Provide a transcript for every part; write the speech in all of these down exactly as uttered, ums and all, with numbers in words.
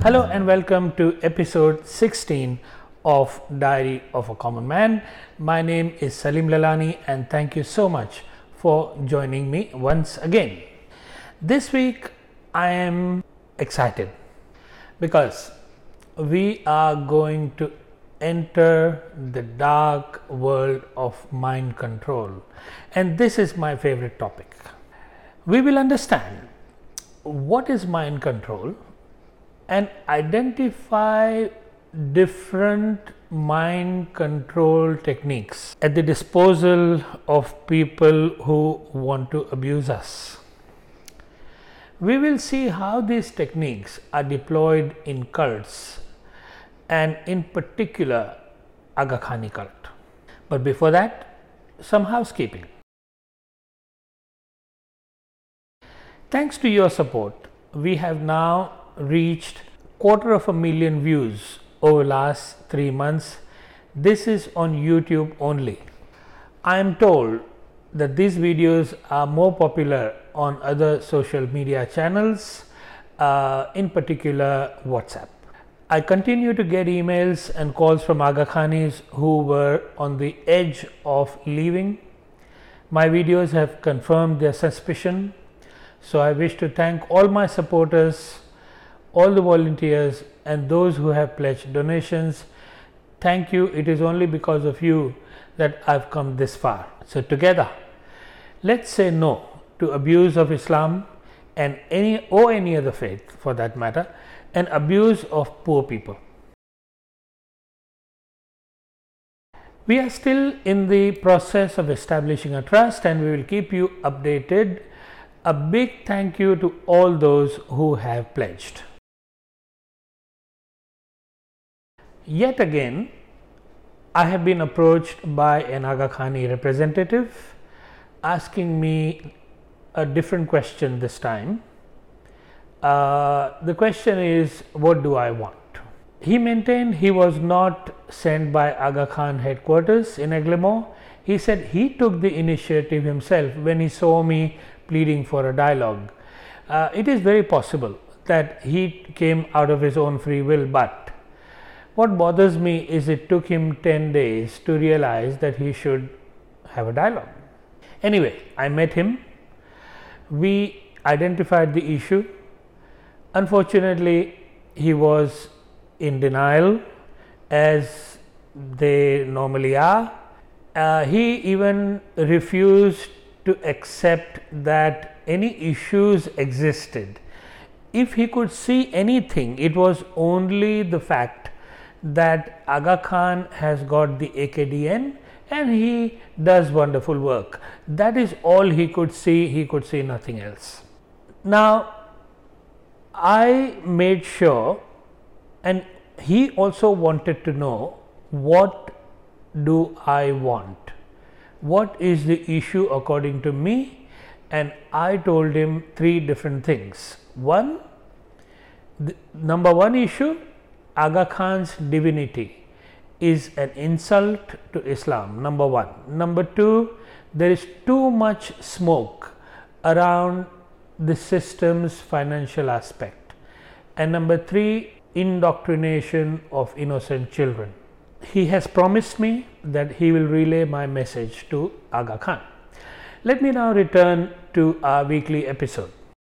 Hello and welcome to episode sixteen of Diary of a Common Man. My name is Salim Lalani and thank you so much for joining me once again. This week I am excited because we are going to enter the dark world of mind control, and this is my favorite topic. We will understand what is mind control and identify different mind control techniques at the disposal of people who want to abuse us. We will see how these techniques are deployed in cults and in particular Aga Khani cult. But before that, some housekeeping. Thanks to your support, we have now reached quarter of a million views over last three months. This is on YouTube only. I am told that these videos are more popular on other social media channels, uh, in particular WhatsApp. I continue to get emails and calls from Aga Khanis who were on the edge of leaving. My videos have confirmed their suspicion. So I wish to thank all my supporters, all the volunteers and those who have pledged donations. Thank you. It is only because of you that I've come this far. So together, let's say no to abuse of Islam and any or any other faith for that matter, and abuse of poor people. We are still in the process of establishing a trust and we will keep you updated. A big thank you to all those who have pledged. Yet again, I have been approached by an Aga Khani representative asking me a different question this time. Uh, the question is, what do I want? He maintained he was not sent by Aga Khan headquarters in Eglamoor. He said he took the initiative himself when he saw me pleading for a dialogue. Uh, it is very possible that he came out of his own free will, but what bothers me is it took him ten days to realize that he should have a dialogue. Anyway, I met him. We identified the issue. Unfortunately, he was in denial, as they normally are. Uh, he even refused to accept that any issues existed. If he could see anything, it was only the fact that Aga Khan has got the A K D N and he does wonderful work. That is all he could see. He could see nothing else. Now, I made sure, and he also wanted to know, what do I want? What is the issue according to me? And I told him three different things. One, the number one issue, Aga Khan's divinity is an insult to Islam, number one. Number two, there is too much smoke around the system's financial aspect. And number three, indoctrination of innocent children. He has promised me that he will relay my message to Aga Khan. Let me now return to our weekly episode.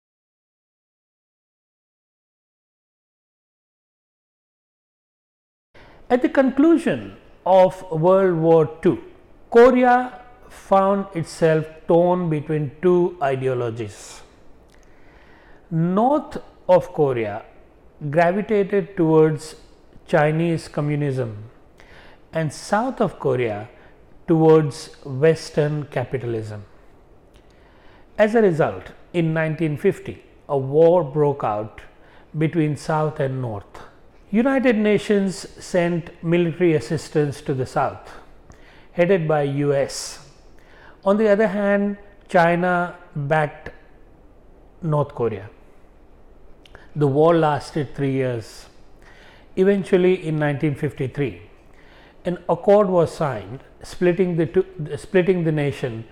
At the conclusion of World War Two, Korea found itself torn between two ideologies. North of Korea gravitated towards Chinese communism and south of Korea towards Western capitalism. As a result, in nineteen fifty, a war broke out between South and North. United Nations sent military assistance to the South, headed by U S. On the other hand, China backed North Korea. The war lasted three years. Eventually, in nineteen fifty-three, an accord was signed splitting the, two, splitting the nation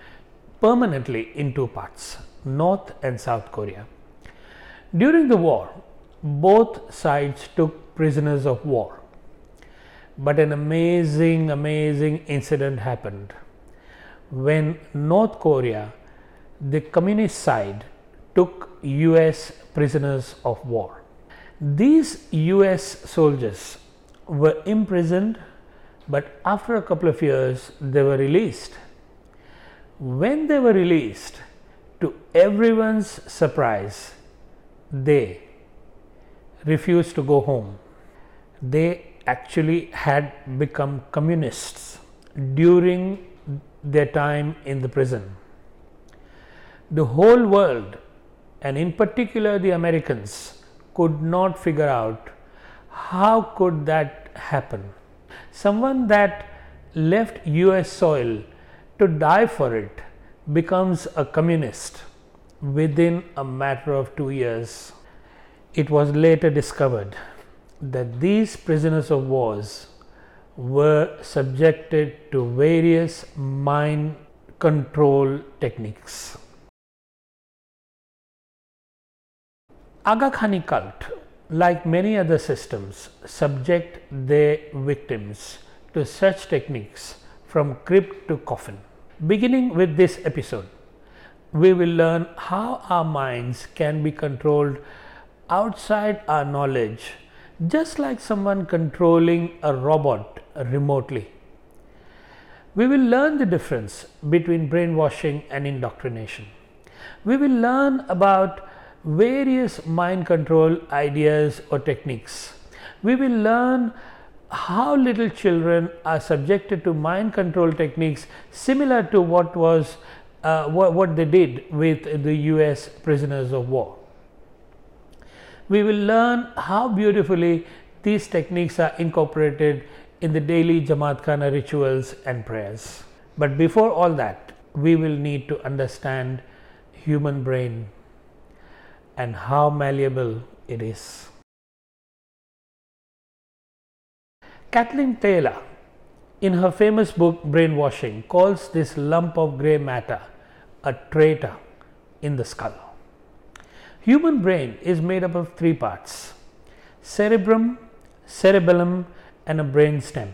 permanently in two parts, North and South Korea. During the war, both sides took prisoners of war. But an amazing, amazing incident happened when North Korea, the communist side, took U S prisoners of war. These U S soldiers were imprisoned, but after a couple of years they were released. When they were released, to everyone's surprise, they refused to go home. They actually had become communists during their time in the prison. The whole world, and in particular the Americans, could not figure out how could that happen. Someone that left U S soil to die for it becomes a communist within a matter of two years. It was later discovered that these prisoners of wars were subjected to various mind control techniques. Aga Khani cult, like many other systems, subject their victims to such techniques from crypt to coffin. Beginning with this episode, we will learn how our minds can be controlled outside our knowledge, just like someone controlling a robot remotely. We will learn the difference between brainwashing and indoctrination. We will learn about various mind control ideas or techniques. We will learn how little children are subjected to mind control techniques similar to what was uh, what, what they did with the U S prisoners of war. We will learn how beautifully these techniques are incorporated in the daily Jamaat Khana rituals and prayers. But before all that, we will need to understand human brain and how malleable it is. Kathleen Taylor, in her famous book Brainwashing, calls this lump of grey matter a traitor in the skull. Human brain is made up of three parts: cerebrum, cerebellum, and a brain stem.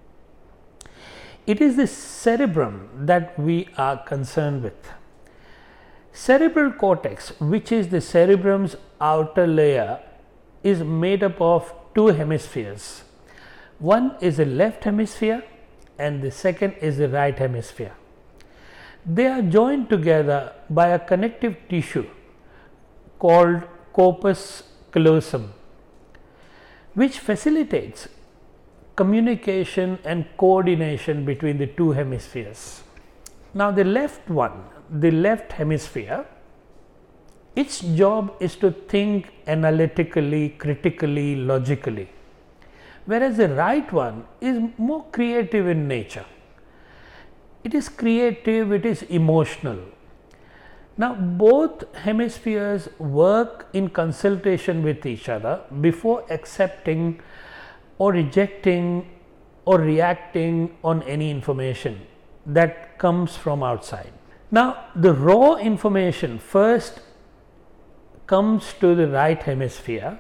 It is the cerebrum that we are concerned with. Cerebral cortex, which is the cerebrum's outer layer, is made up of two hemispheres. One is the left hemisphere and the second is the right hemisphere. They are joined together by a connective tissue called corpus callosum, which facilitates communication and coordination between the two hemispheres. Now the left one, the left hemisphere, its job is to think analytically, critically, logically, whereas the right one is more creative in nature. It is creative, it is emotional. Now both hemispheres work in consultation with each other before accepting or rejecting or reacting on any information that comes from outside. Now the raw information first comes to the right hemisphere.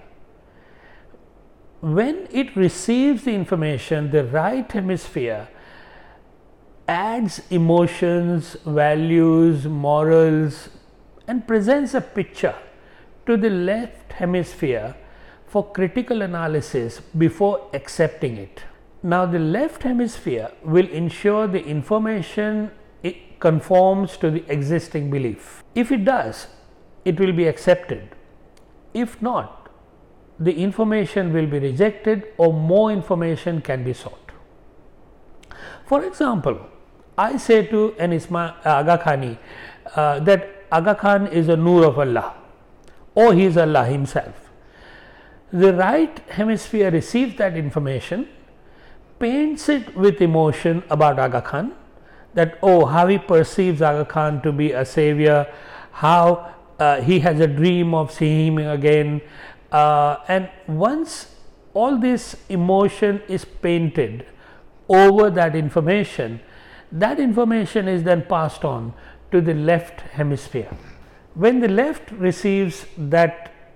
When it receives the information, the right hemisphere adds emotions, values, morals, and presents a picture to the left hemisphere for critical analysis before accepting it. Now the left hemisphere will ensure the information it conforms to the existing belief. If it does, it will be accepted. If not, the information will be rejected or more information can be sought. For example, I say to an Isma, uh, Aga Khani uh, that Aga Khan is a Noor of Allah, or he is Allah himself. The right hemisphere receives that information, paints it with emotion about Aga Khan, that oh, how he perceives Aga Khan to be a savior, how uh, he has a dream of seeing him again, uh, and once all this emotion is painted over that information, that information is then passed on to the left hemisphere. When the left receives that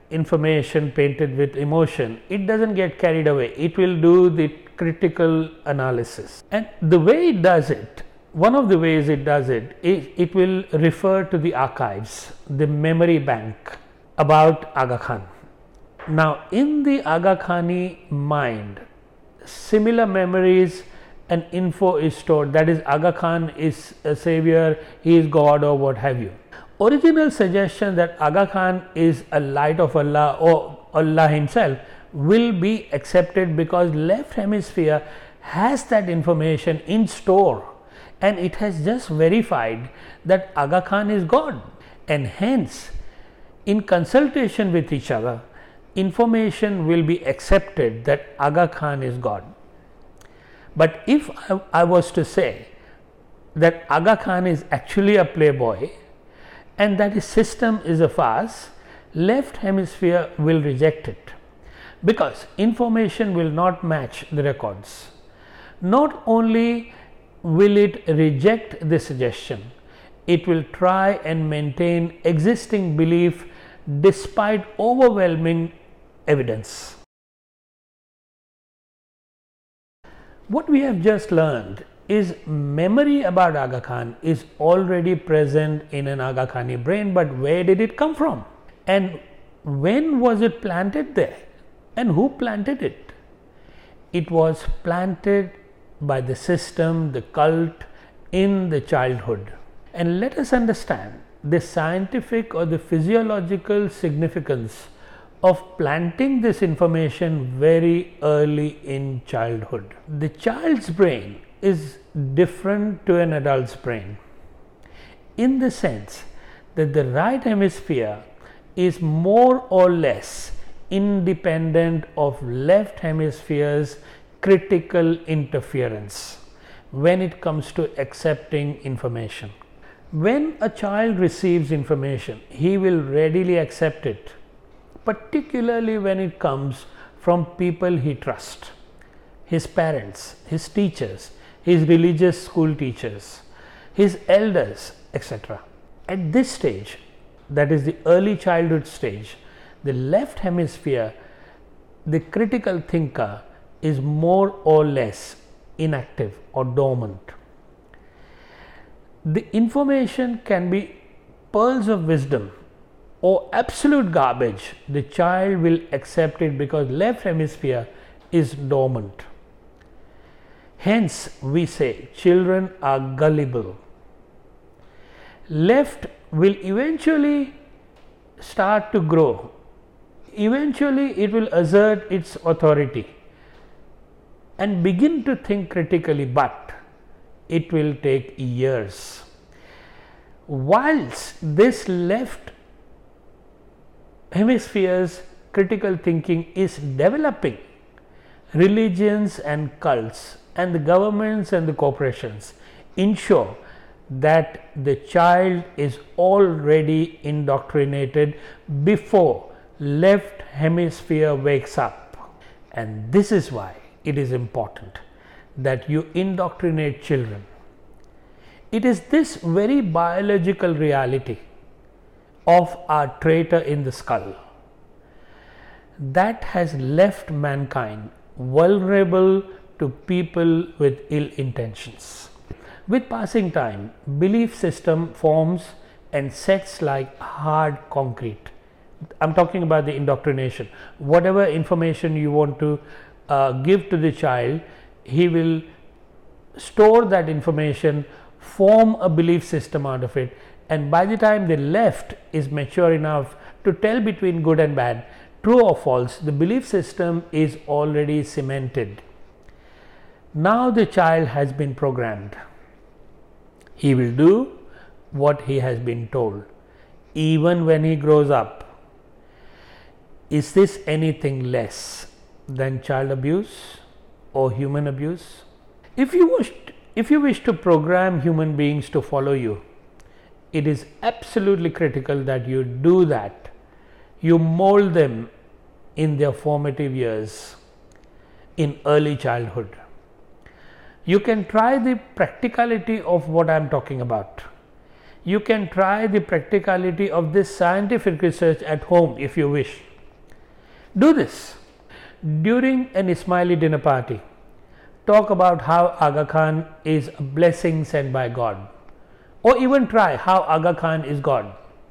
information painted with emotion, it doesn't get carried away. It will do the critical analysis. And the way it does it, one of the ways it does it is it will refer to the archives, the memory bank about Aga Khan. Now, in the Aga Khani mind, similar memories and info is stored. That is, Aga Khan is a savior, he is God or what have you. Original suggestion that Aga Khan is a light of Allah or Allah himself will be accepted because left hemisphere has that information in store, and it has just verified that Aga Khan is God, and hence in consultation with each other, information will be accepted that Aga Khan is God. But if I, I was to say that Aga Khan is actually a playboy and that his system is a farce, left hemisphere will reject it because information will not match the records. Not only will it reject the suggestion, it will try and maintain existing belief despite overwhelming evidence. What we have just learned is memory about Aga Khan is already present in an Aga Khani brain, but where did it come from? And when was it planted there? And who planted it? It was planted by the system, the cult, in the childhood. And let us understand the scientific or the physiological significance of planting this information very early in childhood. The child's brain is different to an adult's brain in the sense that the right hemisphere is more or less independent of left hemisphere's critical interference when it comes to accepting information. When a child receives information, he will readily accept it, particularly when it comes from people he trusts, his parents, his teachers, his religious school teachers, his elders, et cetera. At this stage, that is the early childhood stage, the left hemisphere, the critical thinker, is more or less inactive or dormant. The information can be pearls of wisdom or absolute garbage. The child will accept it because left hemisphere is dormant. Hence, we say children are gullible. Left will eventually start to grow. Eventually, it will assert its authority and begin to think critically, but it will take years. Whilst this left hemisphere's critical thinking is developing, religions and cults and the governments and the corporations ensure that the child is already indoctrinated before left hemisphere wakes up. And this is why it is important that you indoctrinate children. It is this very biological reality of our traitor in the skull that has left mankind vulnerable to people with ill intentions. With passing time, belief system forms and sets like hard concrete. I'm talking about the indoctrination. Whatever information you want to uh, give to the child, he will store that information, form a belief system out of it, and by the time the left is mature enough to tell between good and bad, true or false, the belief system is already cemented. Now the child has been programmed. He will do what he has been told, even when he grows up. Is this anything less than child abuse or human abuse? If you wish, if you wish to program human beings to follow you, it is absolutely critical that you do that. You mold them in their formative years, in early childhood. You can try the practicality of what I am talking about. You can try the practicality of this scientific research at home if you wish. Do this. During an Ismaili dinner party, talk about how Aga Khan is a blessing sent by God, or even try how Aga Khan is God.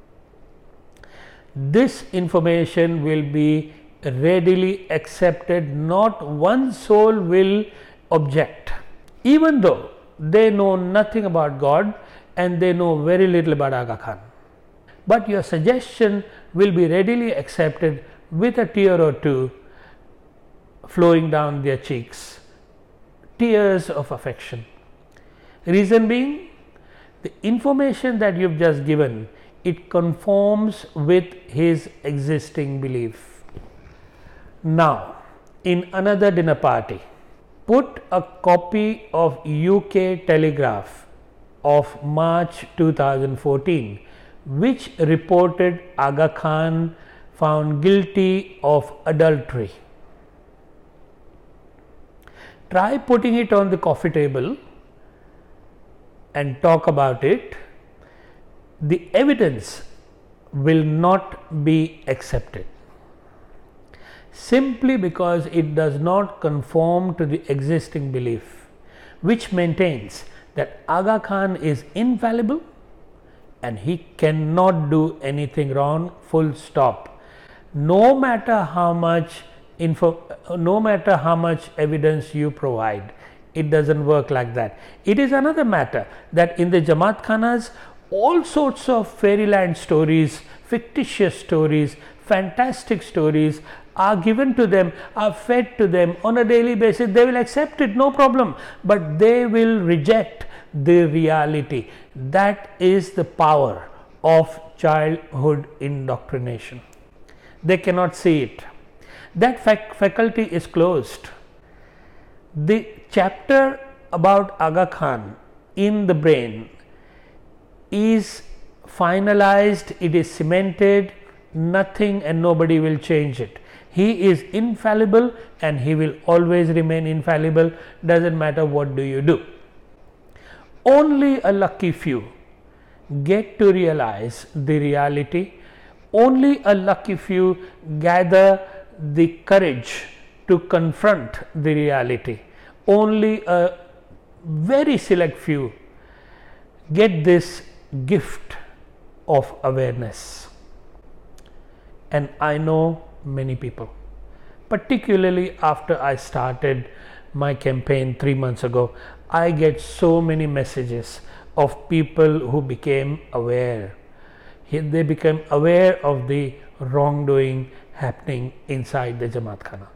This information will be readily accepted, not one soul will object, even though they know nothing about God and they know very little about Aga Khan. But your suggestion will be readily accepted with a tear or two flowing down their cheeks, tears of affection. Reason being, the information that you've just given, it conforms with his existing belief. Now, in another dinner party, put a copy of U K Telegraph of March two thousand fourteen, which reported Aga Khan found guilty of adultery. Try putting it on the coffee table and talk about it. The evidence will not be accepted, simply because it does not conform to the existing belief, which maintains that Aga Khan is infallible and he cannot do anything wrong, full stop. No matter how much info, no matter how much evidence you provide, it doesn't work like that. It is another matter that in the Jamaat Khanas, all sorts of fairyland stories, fictitious stories, fantastic stories are given to them, are fed to them on a daily basis. They will accept it, no problem, but they will reject the reality. That is the power of childhood indoctrination. They cannot see it. That fac- faculty is closed. The chapter about Aga Khan in the brain is finalized, it is cemented, nothing and nobody will change it. He is infallible and he will always remain infallible, doesn't matter what do you do. Only a lucky few get to realize the reality, only a lucky few gather the courage to confront the reality, only a very select few get this gift of awareness. And I know many people, particularly after I started my campaign three months ago, I get so many messages of people who became aware. They became aware of the wrongdoing happening inside the Jamaat Khana.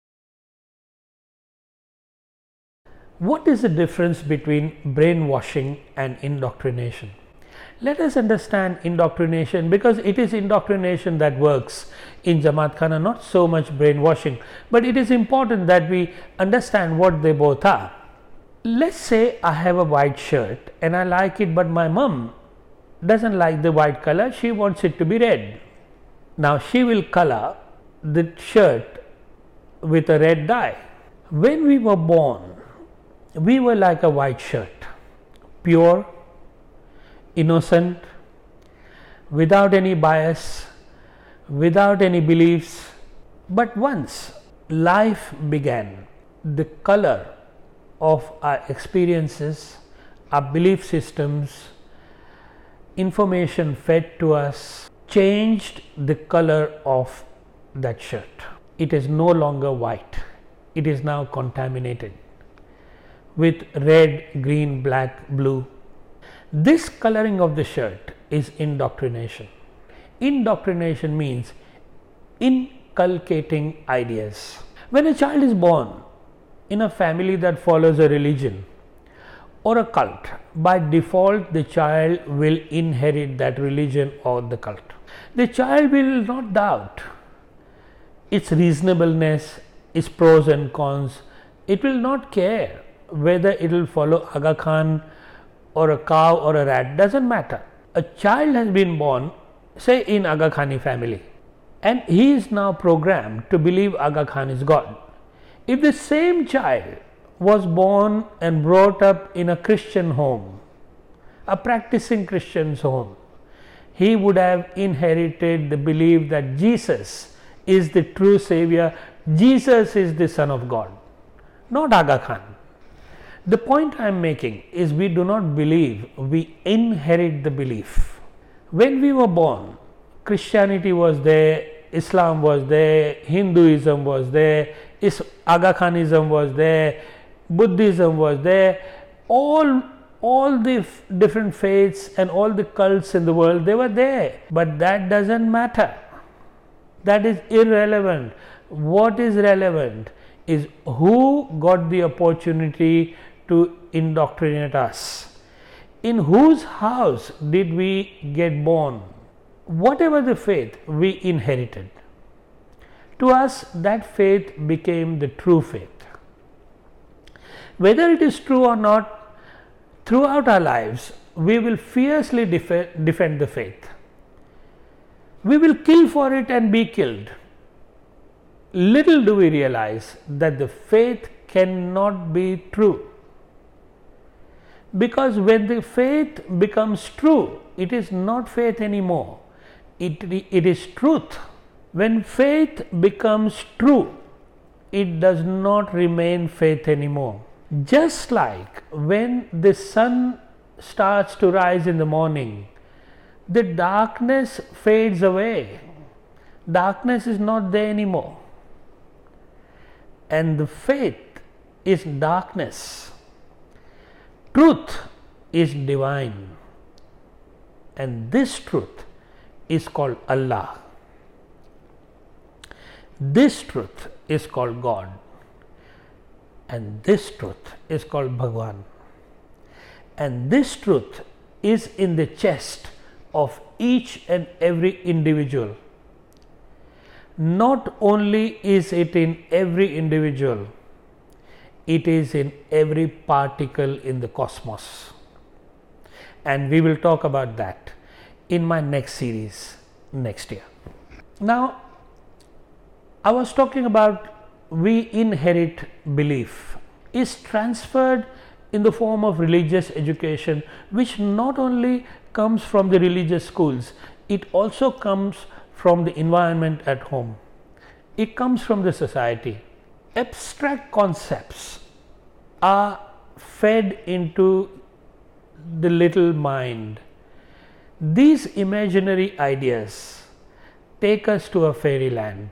What is the difference between brainwashing and indoctrination? Let us understand indoctrination, because it is indoctrination that works in Jamaat Khana, not so much brainwashing, but it is important that we understand what they both are. Let's say I have a white shirt and I like it, but my mom doesn't like the white color, she wants it to be red. Now she will color the shirt with a red dye. When we were born, we were like a white shirt, pure, innocent, without any bias, without any beliefs. But once life began, the color of our experiences, our belief systems, information fed to us changed the color of that shirt. It is no longer white, it is now contaminated with red, green, black, blue. This coloring of the shirt is indoctrination. Indoctrination means inculcating ideas. When a child is born in a family that follows a religion or a cult, by default the child will inherit that religion or the cult. The child will not doubt its reasonableness, its pros and cons. It will not care whether it will follow Aga Khan or a cow or a rat, doesn't matter. A child has been born, say in Aga Khani family, and he is now programmed to believe Aga Khan is God. If the same child was born and brought up in a Christian home, a practicing Christian's home, he would have inherited the belief that Jesus is the true savior. Jesus is the Son of God, not Aga Khan. The point I am making is we do not believe, we inherit the belief. When we were born, Christianity was there, Islam was there, Hinduism was there, Aga Khanism was there, Buddhism was there, all all the f- different faiths and all the cults in the world, they were there. But that doesn't matter. That is irrelevant. What is relevant is who got the opportunity to indoctrinate us. In whose house did we get born? Whatever the faith, we inherited. To us, that faith became the true faith. Whether it is true or not, throughout our lives, we will fiercely def- defend the faith. We will kill for it and be killed. Little do we realize that the faith cannot be true. Because when the faith becomes true, it is not faith anymore. It, it is truth. When faith becomes true, it does not remain faith anymore. Just like when the sun starts to rise in the morning, the darkness fades away. Darkness is not there anymore. And the faith is darkness. Truth is divine. And this truth is called Allah. This truth is called God. And this truth is called Bhagwan. And this truth is in the chest of each and every individual. Not only is it in every individual, it is in every particle in the cosmos. And we will talk about that in my next series next year. Now, I was talking about we inherit belief is transferred in the form of religious education, which not only comes from the religious schools, it also comes from the environment at home. It comes from the society. Abstract concepts are fed into the little mind. These imaginary ideas take us to a fairyland.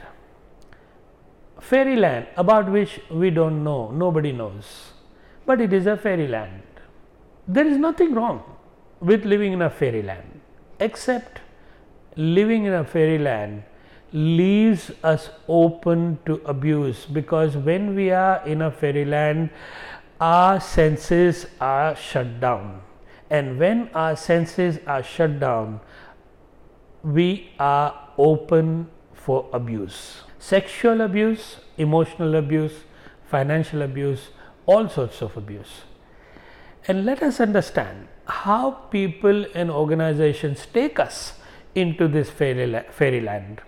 Fairyland about which we don't know, nobody knows, but it is a fairyland. There is nothing wrong with living in a fairyland, except living in a fairyland leaves us open to abuse, because when we are in a fairyland, our senses are shut down, and when our senses are shut down, we are open for abuse. Sexual abuse, emotional abuse, financial abuse, all sorts of abuse. And let us understand how people and organizations take us into this fairyland.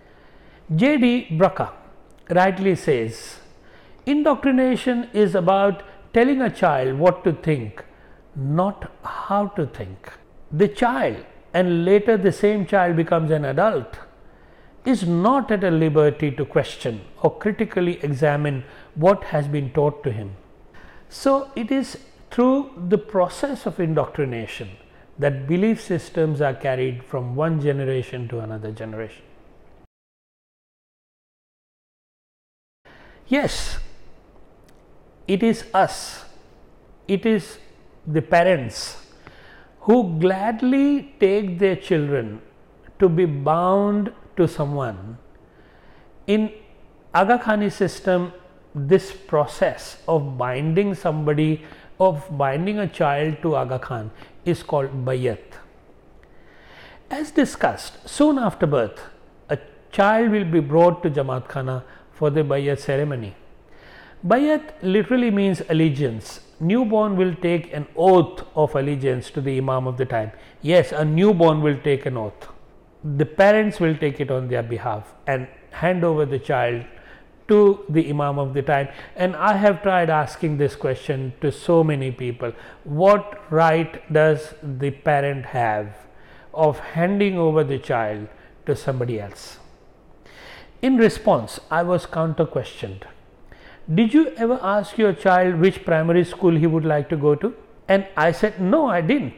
J D Brucker rightly says, indoctrination is about telling a child what to think, not how to think. The child, and later the same child becomes an adult, is not at a liberty to question or critically examine what has been taught to him. So it is through the process of indoctrination that belief systems are carried from one generation to another generation. Yes, it is us, it is the parents who gladly take their children to be bound to someone. In Aga Khani system, this process of binding somebody, of binding a child to Aga Khan is called Bayat. As discussed, soon after birth, a child will be brought to Jamaat Khana for the Bayat ceremony. Bayat literally means allegiance. Newborn will take an oath of allegiance to the Imam of the time. Yes, a newborn will take an oath. The parents will take it on their behalf and hand over the child to the Imam of the time. And I have tried asking this question to so many people. What right does the parent have of handing over the child to somebody else? In response, I was counter questioned. Did you ever ask your child which primary school he would like to go to? And I said, no, I didn't.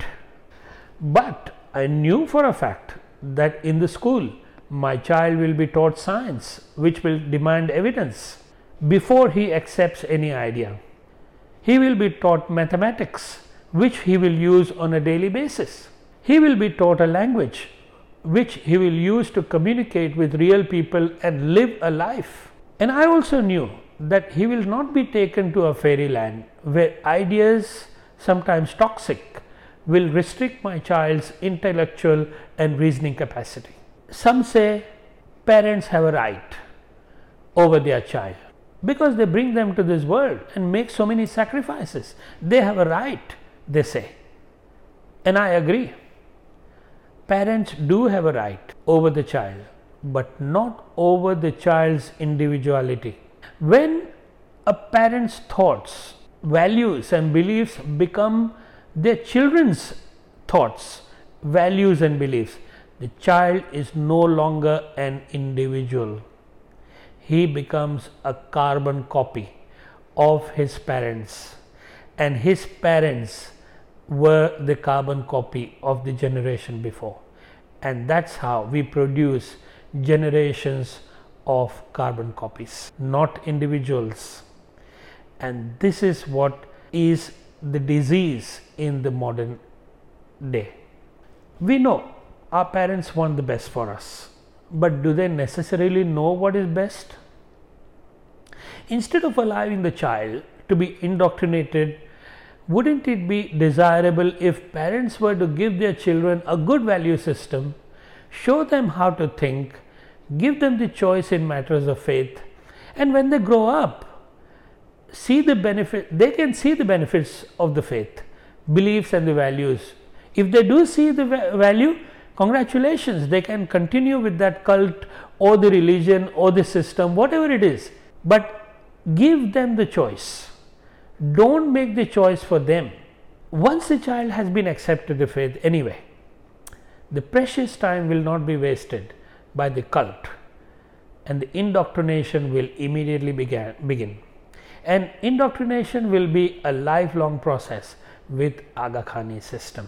But I knew for a fact that in the school, my child will be taught science, which will demand evidence before he accepts any idea. He will be taught mathematics, which he will use on a daily basis. He will be taught a language, which he will use to communicate with real people and live a life. And I also knew that he will not be taken to a fairyland where ideas, sometimes toxic, will restrict my child's intellectual and reasoning capacity. Some say parents have a right over their child because they bring them to this world and make so many sacrifices. They have a right, they say. And I agree. Parents do have a right over the child, but not over the child's individuality. When a parent's thoughts, values and beliefs become their children's thoughts, values and beliefs, the child is no longer an individual. He becomes a carbon copy of his parents, and his parents were the carbon copy of the generation before. And that's how we produce generations of carbon copies, not individuals. And this is what is the disease in the modern day. We know our parents want the best for us, but do they necessarily know what is best? Instead of allowing the child to be indoctrinated, wouldn't it be desirable if parents were to give their children a good value system, show them how to think, give them the choice in matters of faith, and when they grow up, see the benefit, they can see the benefits of the faith, beliefs and the values. If they do see the value, congratulations, they can continue with that cult or the religion or the system, whatever it is, but give them the choice. Don't make the choice for them. Once the child has been accepted the faith anyway, the precious time will not be wasted by the cult, and the indoctrination will immediately began, begin. And indoctrination will be a lifelong process with Aga Khani system.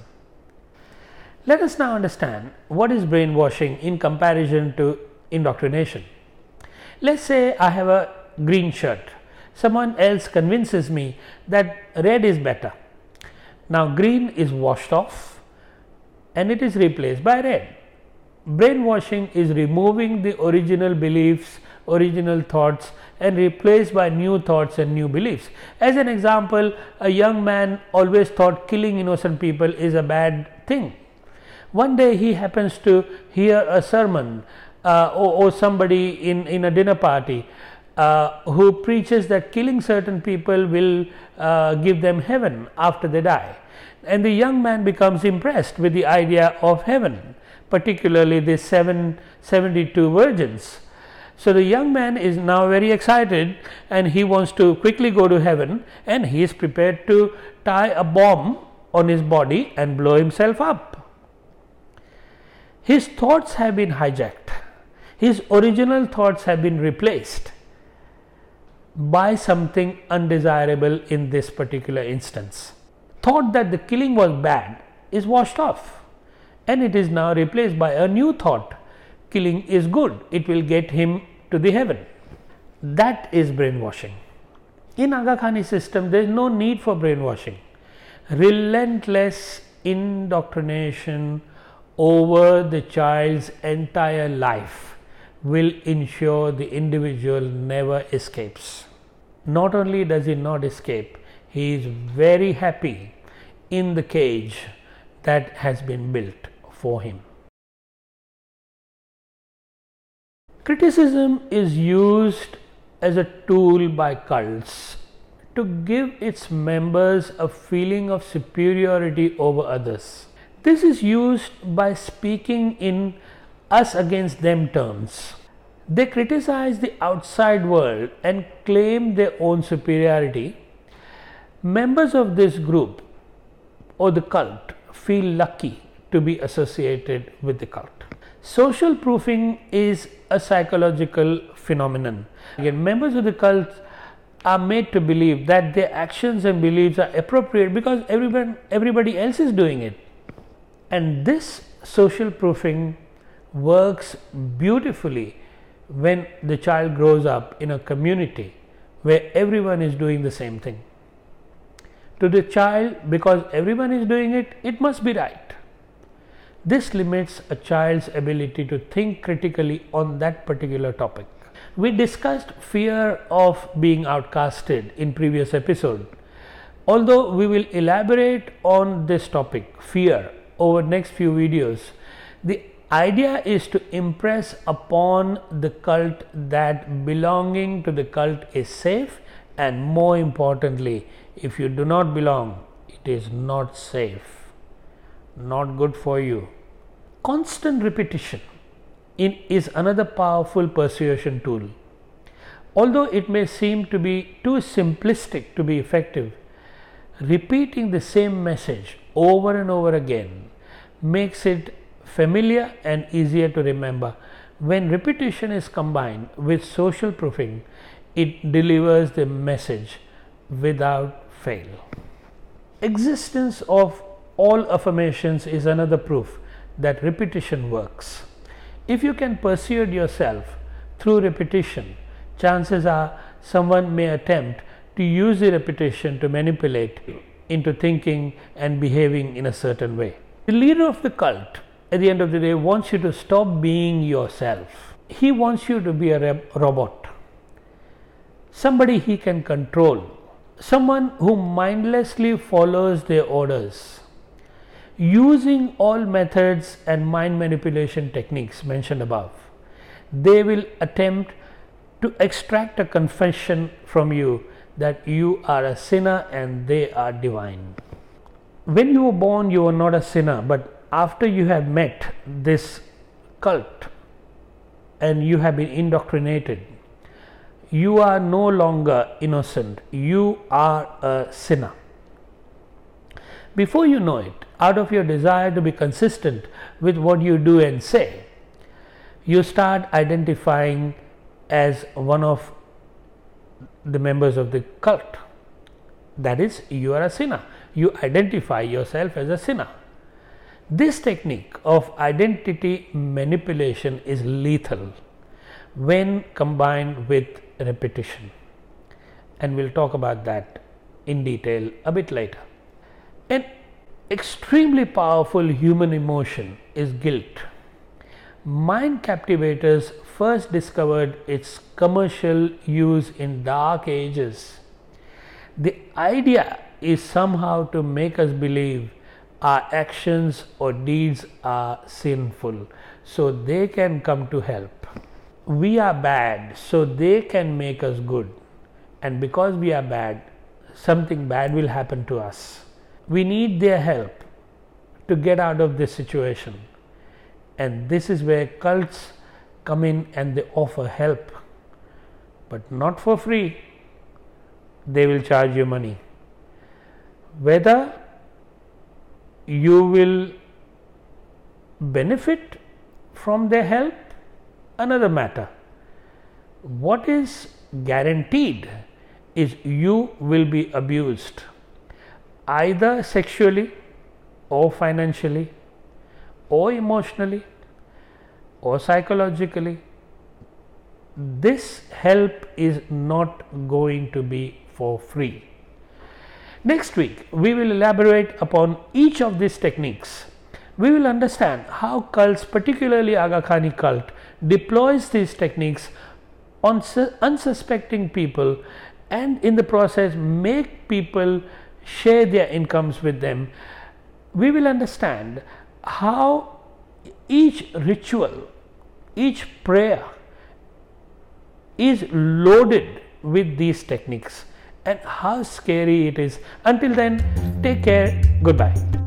Let us now understand what is brainwashing in comparison to indoctrination. Let's say I have a green shirt. Someone else convinces me that red is better. Now green is washed off and it is replaced by red. Brainwashing is removing the original beliefs, original thoughts and replaced by new thoughts and new beliefs. As an example, a young man always thought killing innocent people is a bad thing. One day he happens to hear a sermon uh, or, or somebody in, in a dinner party uh, who preaches that killing certain people will uh, give them heaven after they die. And the young man becomes impressed with the idea of heaven, particularly the seven, seventy-two virgins. So the young man is now very excited and he wants to quickly go to heaven, and he is prepared to tie a bomb on his body and blow himself up. His thoughts have been hijacked. His original thoughts have been replaced by something undesirable in this particular instance. Thought that the killing was bad is washed off, and it is now replaced by a new thought. Killing is good, it will get him to the heaven. That is brainwashing. In Aga Khani system, there is no need for brainwashing. Relentless indoctrination over the child's entire life will ensure the individual never escapes. Not only does he not escape, he is very happy in the cage that has been built for him. Criticism is used as a tool by cults to give its members a feeling of superiority over others. This is used by speaking in us against them terms. They criticize the outside world and claim their own superiority. Members of this group or the cult feel lucky to be associated with the cult. Social proofing is a psychological phenomenon. Again, members of the cult are made to believe that their actions and beliefs are appropriate because everyone, everybody else is doing it. And this social proofing works beautifully when the child grows up in a community where everyone is doing the same thing. To the child, because everyone is doing it, it must be right. This limits a child's ability to think critically on that particular topic. We discussed fear of being outcasted in previous episode. Although we will elaborate on this topic, fear, over next few videos, the idea is to impress upon the cult that belonging to the cult is safe, and more importantly, if you do not belong, it is not safe, not good for you. Constant repetition in, is another powerful persuasion tool. Although it may seem to be too simplistic to be effective, repeating the same message over and over again makes it familiar and easier to remember. When repetition is combined with social proofing, it delivers the message without fail. Existence of all affirmations is another proof that repetition works. If you can persuade yourself through repetition, chances are someone may attempt to use the repetition to manipulate you into thinking and behaving in a certain way. The leader of the cult at the end of the day wants you to stop being yourself. He wants you to be a robot, somebody he can control, someone who mindlessly follows their orders. Using all methods and mind manipulation techniques mentioned above, they will attempt to extract a confession from you that you are a sinner and they are divine. When you were born, you were not a sinner, but after you have met this cult and you have been indoctrinated, you are no longer innocent, you are a sinner. Before you know it, out of your desire to be consistent with what you do and say, you start identifying as one of the members of the cult. That is, you are a sinner. You identify yourself as a sinner. This technique of identity manipulation is lethal when combined with repetition, and we'll talk about that in detail a bit later. An extremely powerful human emotion is guilt. Mind captivators first discovered its commercial use in dark ages. The idea is somehow to make us believe our actions or deeds are sinful, so they can come to help. We are bad, so they can make us good, and because we are bad, something bad will happen to us. We need their help to get out of this situation, and this is where cults come in and they offer help, but not for free. They will charge you money. Whether you will benefit from their help, another matter. What is guaranteed is you will be abused, either sexually or financially or emotionally or psychologically. This help is not going to be for free. Next week, we will elaborate upon each of these techniques. We will understand how cults, particularly Aga Khani cult, deploys these techniques on unsuspecting people, and in the process make people share their incomes with them. We will understand how each ritual, each prayer is loaded with these techniques and how scary it is. Until then, take care. Goodbye.